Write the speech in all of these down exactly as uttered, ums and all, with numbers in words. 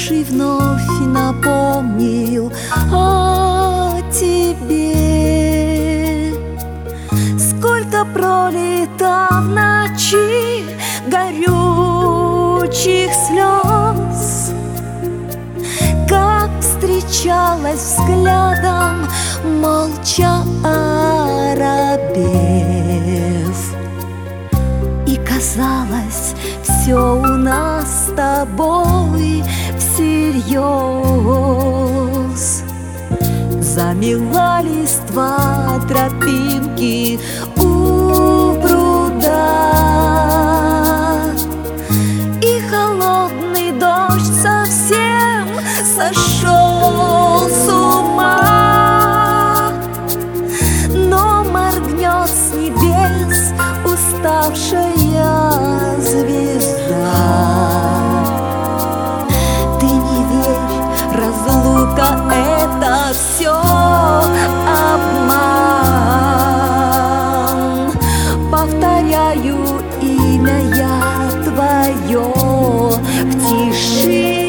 души вновь напомнил о тебе. Сколько пролито в ночи горючих слез, как встречалась взглядом, молча оробев. И казалось, все у нас с тобой всерьез. Замела листва тропинки у пруда, и холодный дождь совсем сошел с ума. Но моргнет с небес уставшая звезда. Ты не верь, разлука — это все обман. Повторяю имя я твое в тиши,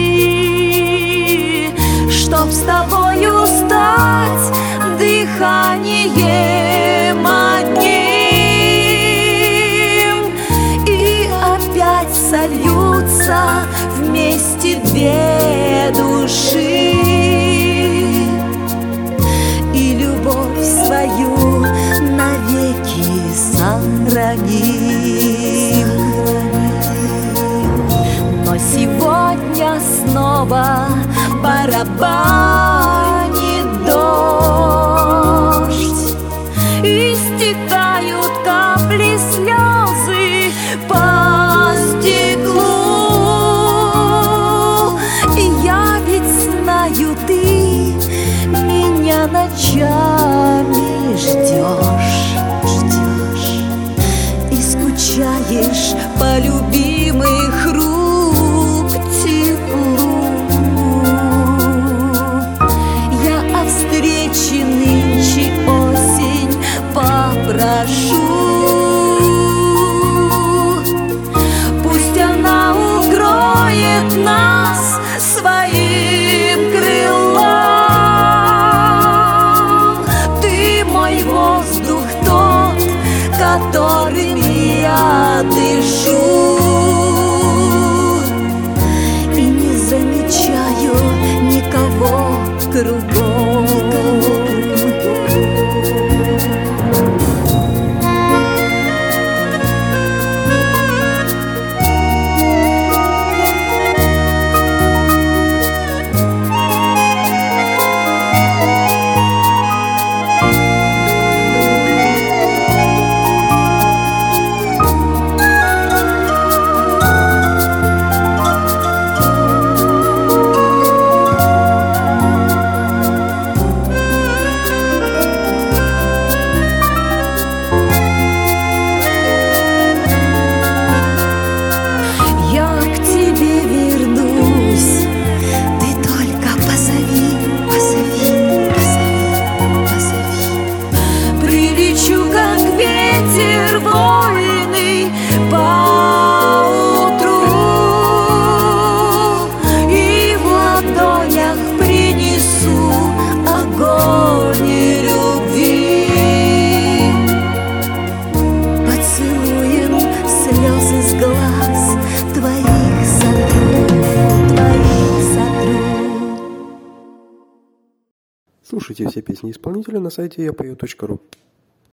чтоб с тобою стать дыханием одним. И опять сольются вместе две души, и любовь свою навеки сохраним. Но сегодня снова барабанит дождь, и стекают капли слезы по стеклу. И я ведь знаю, ты меня ночами ждешь, ждешь и скучаешь по любимых рук теплу. Я о встрече нынче осень попрошу. Пусть она укроет нас своим крылом. Ты мой воздух, тот, которым я дышу, и не замечаю никого кругом. Слушайте все песни исполнителя на сайте я пою точка ру.